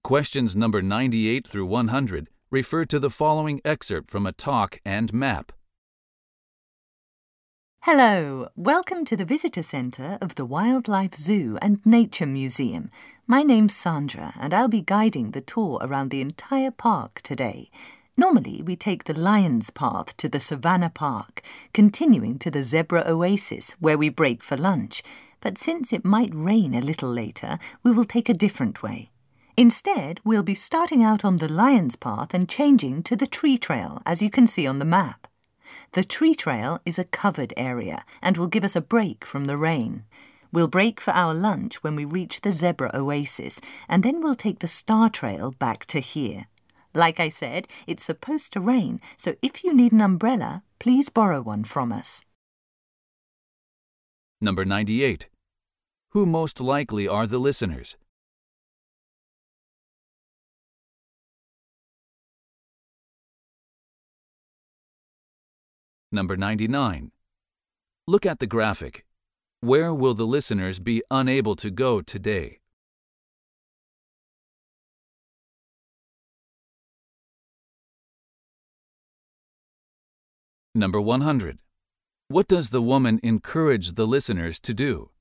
Questions number 98 through 100 refer to the following excerpt from a talk and map. Hello, welcome to the Visitor Centre of the Wildlife Zoo and Nature Museum. My name's Sandra and I'll be guiding the tour around the entire park today. Normally we take the Lion's Path to the Savannah Park, continuing to the Zebra Oasis where we break for lunch, but since it might rain a little later, we will take a different way. Instead, we'll be starting out on the Lion's Path and changing to the Tree Trail, as you can see on the map. The Tree Trail is a covered area and will give us a break from the rain. We'll break for our lunch when we reach the Zebra Oasis, and then we'll take the Star Trail back to here. Like I said, it's supposed to rain, so if you need an umbrella, please borrow one from us. Number 98. Who most likely are the listeners? Number 99. Look at the graphic. Where will the listeners be unable to go today? Number 100. What does the woman encourage the listeners to do?